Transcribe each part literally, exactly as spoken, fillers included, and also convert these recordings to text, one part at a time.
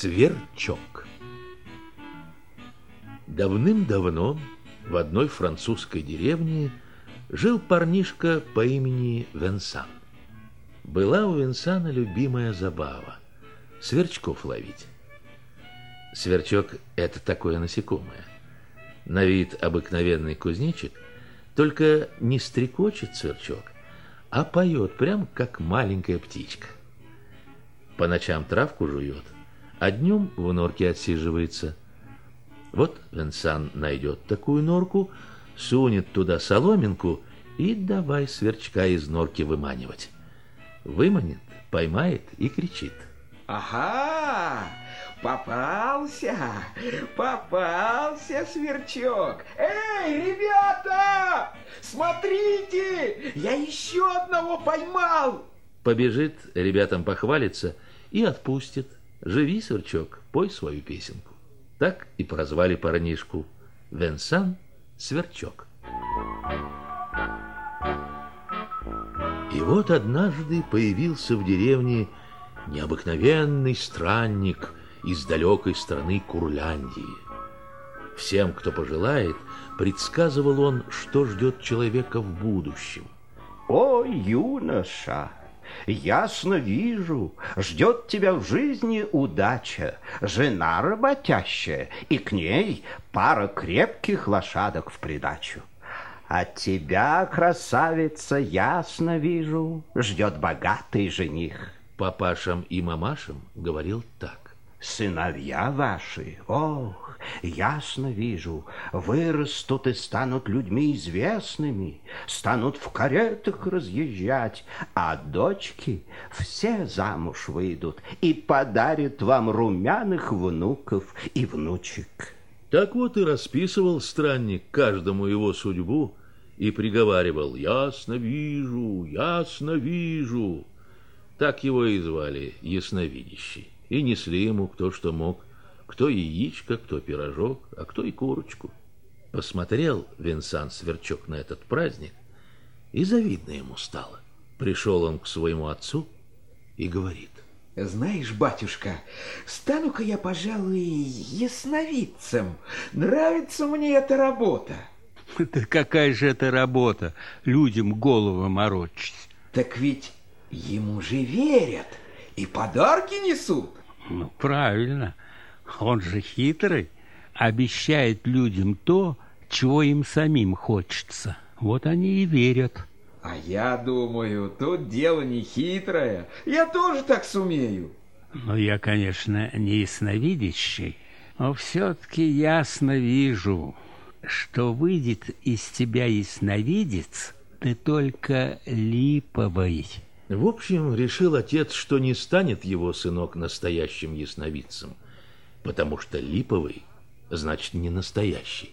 Сверчок. Давным-давно в одной французской деревне жил парнишка по имени Венсан. Была у Венсана любимая забава – сверчков ловить. Сверчок – это такое насекомое. На вид обыкновенный кузнечик, только не стрекочет сверчок, а поет прям как маленькая птичка. По ночам травку жует, а днем в норке отсиживается. Вот Венсан найдет такую норку, сунет туда соломинку и давай сверчка из норки выманивать. Выманит, поймает и кричит: ага, попался, попался сверчок. Эй, ребята, смотрите, я еще одного поймал. Побежит, ребятам похвалится и отпустит. Живи, сверчок, пой свою песенку. Так и прозвали парнишку Венсан Сверчок. И вот однажды появился в деревне необыкновенный странник из далекой страны Курляндии. Всем, кто пожелает, предсказывал он, что ждет человека в будущем. О, юноша! Ясно вижу, ждет тебя в жизни удача, жена работящая, и к ней пара крепких лошадок в придачу. От тебя, красавица, ясно вижу, ждет богатый жених. Папашам и мамашам говорил так: сыновья ваши, ох, ясно вижу, вырастут и станут людьми известными, станут в каретах разъезжать, а дочки все замуж выйдут и подарят вам румяных внуков и внучек. Так вот и расписывал странник каждому его судьбу и приговаривал: ясно вижу, ясно вижу. Так его и звали ясновидящий. И несли ему кто что мог, кто яичко, кто пирожок, а кто и курочку. Посмотрел Венсан Сверчок на этот праздник, и завидно ему стало. Пришел он к своему отцу и говорит: знаешь, батюшка, стану-ка я, пожалуй, ясновидцем. Нравится мне эта работа. Да какая же это работа, людям голову морочить? Так ведь ему же верят и подарки несут. Ну, правильно. Он же хитрый, обещает людям то, чего им самим хочется. Вот они и верят. А я думаю, тут дело не хитрое. Я тоже так сумею. Ну, я, конечно, не ясновидящий, но все-таки ясно вижу, что выйдет из тебя ясновидец, ты только липовый. В общем, решил отец, что не станет его сынок настоящим ясновидцем, потому что липовый значит не настоящий.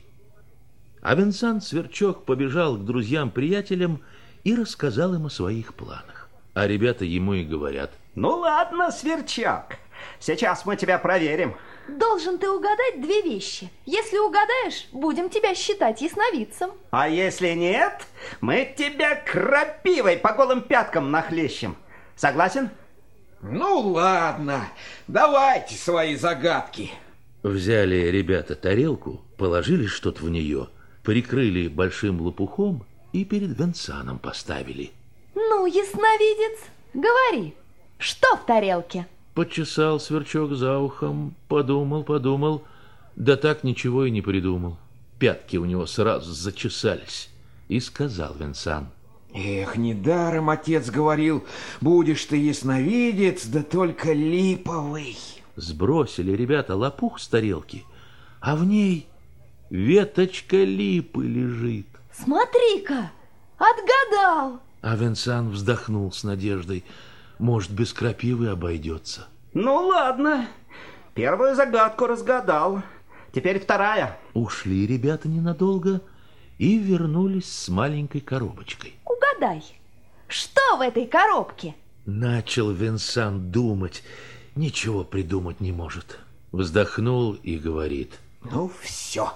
А Венсан Сверчок побежал к друзьям-приятелям и рассказал им о своих планах. А ребята ему и говорят: ну ладно, Сверчок, сейчас мы тебя проверим. Должен ты угадать две вещи. Если угадаешь, будем тебя считать ясновидцем. А если нет, мы тебя крапивой по голым пяткам нахлещем. Согласен? Ну ладно, давайте свои загадки. Взяли ребята тарелку, положили что-то в нее, прикрыли большим лопухом и перед Венсаном поставили. Ну, ясновидец, говори, что в тарелке? Почесал Сверчок за ухом, подумал, подумал, да так ничего и не придумал. Пятки у него сразу зачесались. И сказал Венсан: эх, недаром отец говорил, будешь ты ясновидец, да только липовый. Сбросили ребята лопух с тарелки, а в ней веточка липы лежит. Смотри-ка, отгадал. А Венсан вздохнул с надеждой: может, без крапивы обойдется. Ну ладно, первую загадку разгадал, теперь вторая. Ушли ребята ненадолго и вернулись с маленькой коробочкой. Угадай, что в этой коробке? Начал Венсан думать, ничего придумать не может. Вздохнул и говорит: ну все,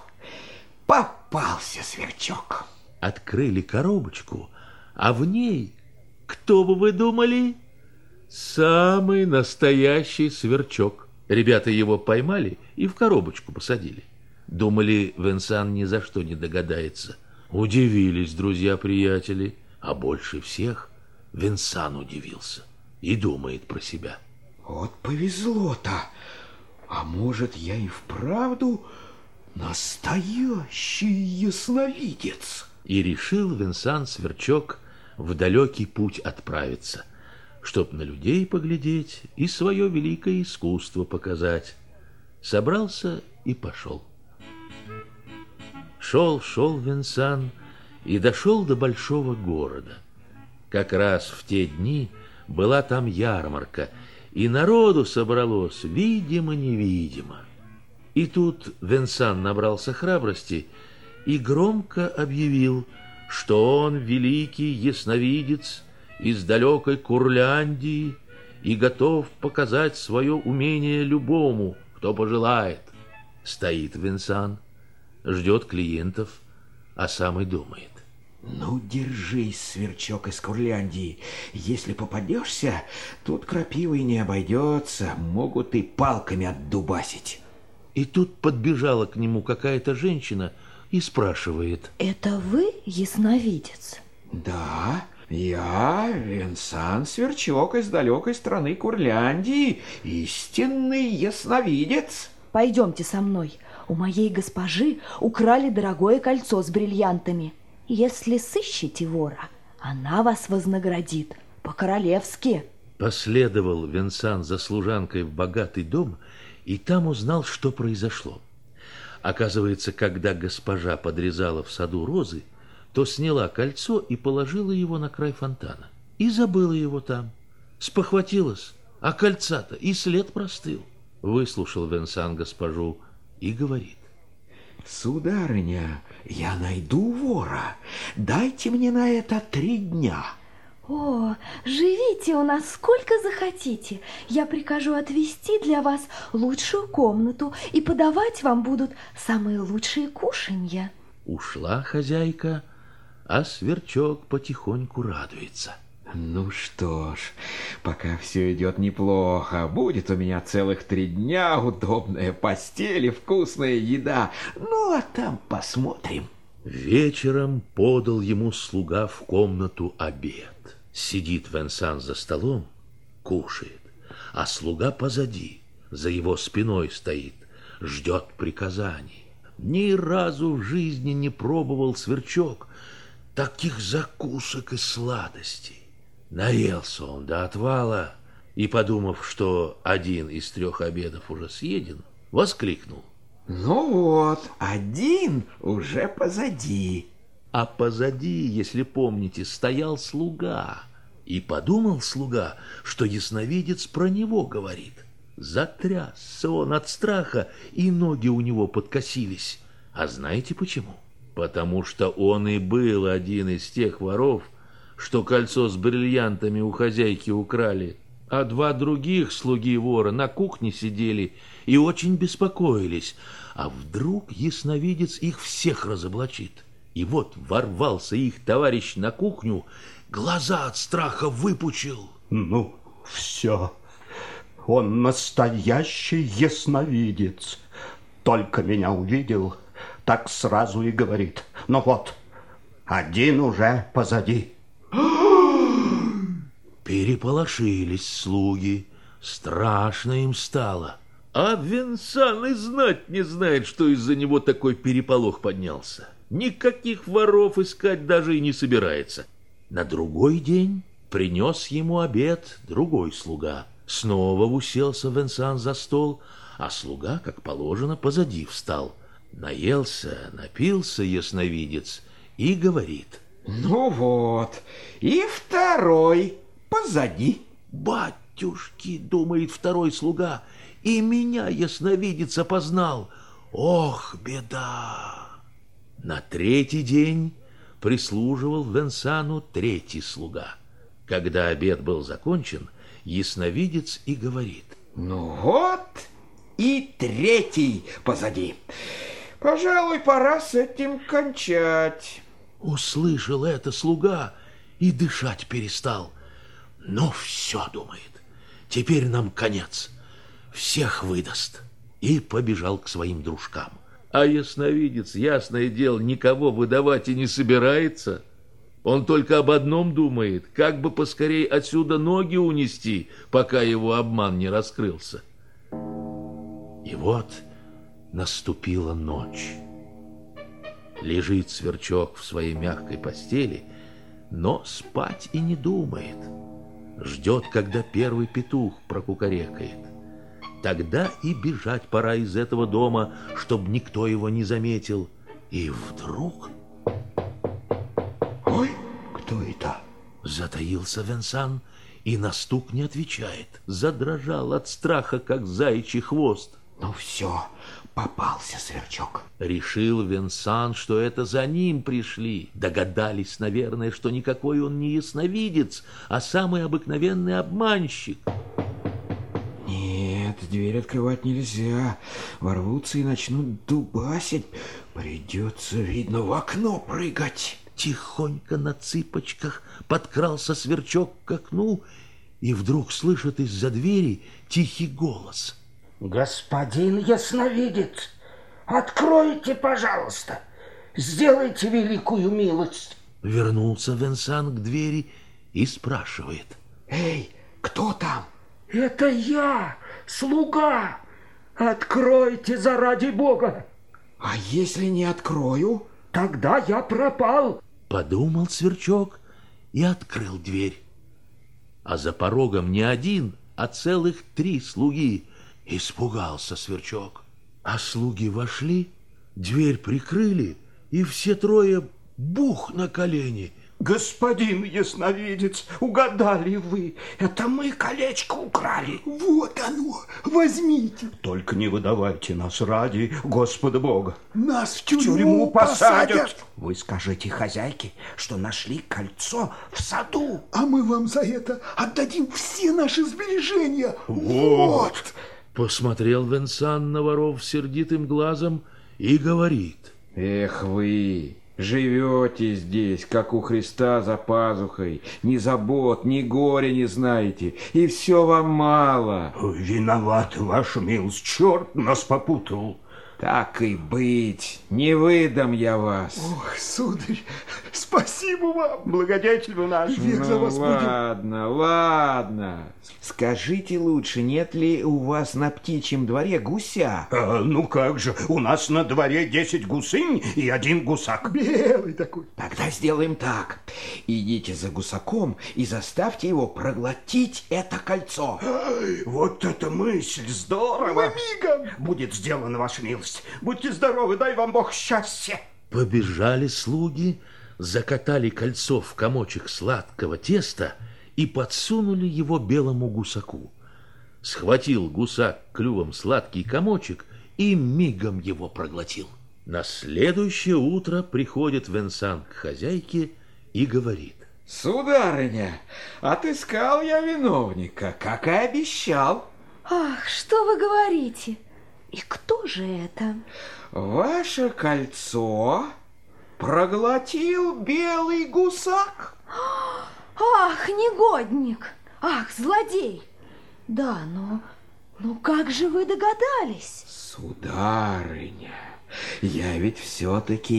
попался Сверчок. Открыли коробочку, а в ней, кто бы вы думали, самый настоящий сверчок. Ребята его поймали и в коробочку посадили. Думали, Венсан ни за что не догадается. Удивились друзья-приятели, а больше всех Венсан удивился и думает про себя. Вот повезло-то. А может, я и вправду настоящий ясновидец? И решил Венсан-Сверчок в далекий путь отправиться, чтоб на людей поглядеть и свое великое искусство показать. Собрался и пошел. Шел, шел Венсан и дошел до большого города. Как раз в те дни была там ярмарка, и народу собралось видимо-невидимо. И тут Венсан набрался храбрости и громко объявил, что он великий ясновидец из далекой Курляндии и готов показать свое умение любому, кто пожелает. Стоит Венсан, ждет клиентов, а сам и думает. Ну, держись, Сверчок из Курляндии. Если попадешься, тут крапивой не обойдется, могут и палками отдубасить. И тут подбежала к нему какая-то женщина и спрашивает. Это вы ясновидец? Да, я Венсан Сверчок из далекой страны Курляндии, истинный ясновидец. Пойдемте со мной. У моей госпожи украли дорогое кольцо с бриллиантами. Если сыщете вора, она вас вознаградит по-королевски. Последовал Венсан за служанкой в богатый дом и там узнал, что произошло. Оказывается, когда госпожа подрезала в саду розы, то сняла кольцо и положила его на край фонтана. И забыла его там. Спохватилась, а кольца-то и след простыл. Выслушал Венсан госпожу и говорит. Сударыня, я найду вора. Дайте мне на это три дня. О, живите у нас сколько захотите. Я прикажу отвести для вас лучшую комнату, и подавать вам будут самые лучшие кушанья. Ушла хозяйка, а Сверчок потихоньку радуется. Ну что ж, пока все идет неплохо, будет у меня целых три дня удобная постель и вкусная еда. Ну, а там посмотрим. Вечером подал ему слуга в комнату обед. Сидит Венсан за столом, кушает, а слуга позади, за его спиной стоит, ждет приказаний. Ни разу в жизни не пробовал Сверчок таких закусок и сладостей. Наелся он до отвала и, подумав, что один из трех обедов уже съеден, воскликнул. Ну вот, один уже позади. А позади, если помните, стоял слуга. И подумал слуга, что ясновидец про него говорит. Затрясся он от страха, и ноги у него подкосились. А знаете почему? Потому что он и был один из тех воров, что кольцо с бриллиантами у хозяйки украли, а два других слуги вора на кухне сидели и очень беспокоились, а вдруг ясновидец их всех разоблачит. И вот ворвался их товарищ на кухню, глаза от страха выпучил. Ну, все, он настоящий ясновидец. Только меня увидел, так сразу и говорит. Ну вот, один уже позади. Переполошились слуги, страшно им стало. А Венсан и знать не знает, что из-за него такой переполох поднялся. Никаких воров искать даже и не собирается. На другой день принес ему обед другой слуга. Снова уселся Венсан за стол, а слуга, как положено, позади встал. Наелся, напился ясновидец и говорит. Ну вот, и второй позади. Батюшки, думает второй слуга, и меня ясновидец опознал. Ох, беда! На третий день прислуживал Венсану третий слуга. Когда обед был закончен, ясновидец и говорит. Ну вот, и третий позади. Пожалуй, пора с этим кончать. Услышал это слуга и дышать перестал. Ну все, думает, теперь нам конец. всех выдаст, и побежал к своим дружкам. А ясновидец, ясное дело, никого выдавать и не собирается. Он только об одном думает, как бы поскорей отсюда ноги унести, пока его обман не раскрылся. И вот наступила ночь. Лежит Сверчок в своей мягкой постели, но спать и не думает. Ждет, когда первый петух прокукарекает. Тогда и бежать пора из этого дома, чтобы никто его не заметил. И вдруг... Ой, кто это? Затаился Венсан и на стук не отвечает. Задрожал от страха, как заячий хвост. Ну все, попался Сверчок. Решил Венсан, что это за ним пришли. Догадались, наверное, что никакой он не ясновидец, а самый обыкновенный обманщик. Нет, дверь открывать нельзя. Ворвутся и начнут дубасить. Придется, видно, в окно прыгать. Тихонько на цыпочках подкрался Сверчок к окну и вдруг слышит из-за двери тихий голос. Господин ясновидец, откройте, пожалуйста, сделайте великую милость. Вернулся Венсан к двери и спрашивает. Эй, кто там? Это я, слуга. Откройте заради Бога. А если не открою? Тогда я пропал. Подумал Сверчок и открыл дверь. А за порогом не один, а целых три слуги. Испугался Сверчок. А слуги вошли, дверь прикрыли, и все трое бух на колени. Господин ясновидец, угадали вы. Это мы колечко украли. Вот оно, возьмите. Только не выдавайте нас ради Господа Бога. Нас в В тюрьму, тюрьму посадят. посадят. Вы скажите хозяйке, что нашли кольцо в саду. А мы вам за это отдадим все наши сбережения. Вот. Вот. Посмотрел Венсан на воров сердитым глазом и говорит. Эх вы, живете здесь, как у Христа за пазухой. Ни забот, ни горя не знаете, и все вам мало. Виноват, ваша милость, черт нас попутал. Так и быть, не выдам я вас. Ох, сударь, спасибо вам. Благодетель вы наш. Век за Ну вас будем. ладно, ладно. Скажите лучше, нет ли у вас на птичьем дворе гуся? А, ну как же, у нас на дворе десять гусынь и один гусак. Белый такой. Тогда сделаем так. Идите за гусаком и заставьте его проглотить это кольцо. Ай, вот это мысль, здорово. Мы мигом. Будет сделано, ваша милость. Будьте здоровы, дай вам Бог счастья. Побежали слуги, закатали кольцо в комочек сладкого теста и подсунули его белому гусаку. Схватил гусак клювом сладкий комочек и мигом его проглотил. На следующее утро приходит Венсан к хозяйке и говорит. Сударыня, отыскал я виновника, как и обещал. Ах, что вы говорите? И кто же это? Ваше кольцо проглотил белый гусак. Ах, негодник! Ах, злодей! Да, но, ну как же вы догадались? Сударыня, я ведь все-таки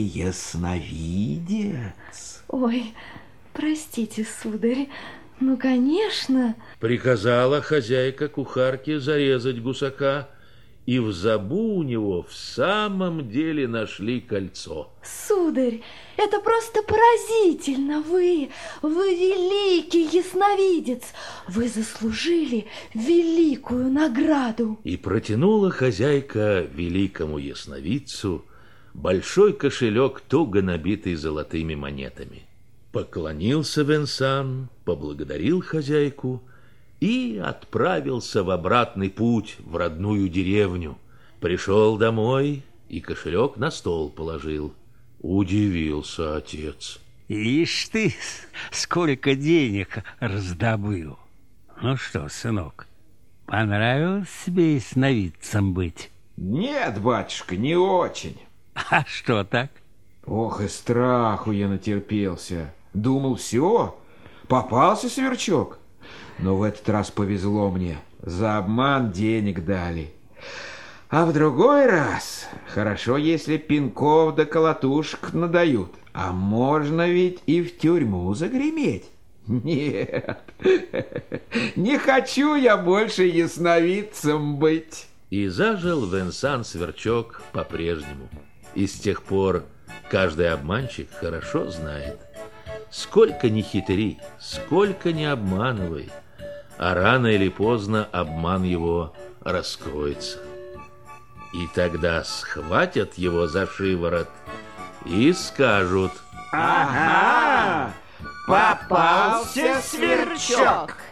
ясновидец. Ой, простите, сударь, ну, конечно. Приказала хозяйка кухарке зарезать гусака, и в забу у него в самом деле нашли кольцо. Сударь, это просто поразительно. Вы, вы великий ясновидец. Вы заслужили великую награду. И протянула хозяйка великому ясновидцу большой кошелек, туго набитый золотыми монетами. Поклонился Венсан, поблагодарил хозяйку и отправился в обратный путь в родную деревню. Пришел домой и кошелек на стол положил. Удивился отец. Ишь ты, сколько денег раздобыл. Ну что, сынок, понравилось тебе ясновидцем быть? Нет, батюшка, не очень. А что так? Ох, и страху я натерпелся. Думал, все, попался Сверчок. Но в этот раз повезло мне. За обман денег дали. А в другой раз хорошо, если пинков да колотушек надают. А можно ведь и в тюрьму загреметь. Нет, не хочу я больше ясновидцем быть. И зажил Венсан Сверчок по-прежнему. И с тех пор каждый обманщик хорошо знает: сколько ни хитри, сколько ни обманывай, а рано или поздно обман его раскроется. И тогда схватят его за шиворот и скажут: ага, попался сверчок.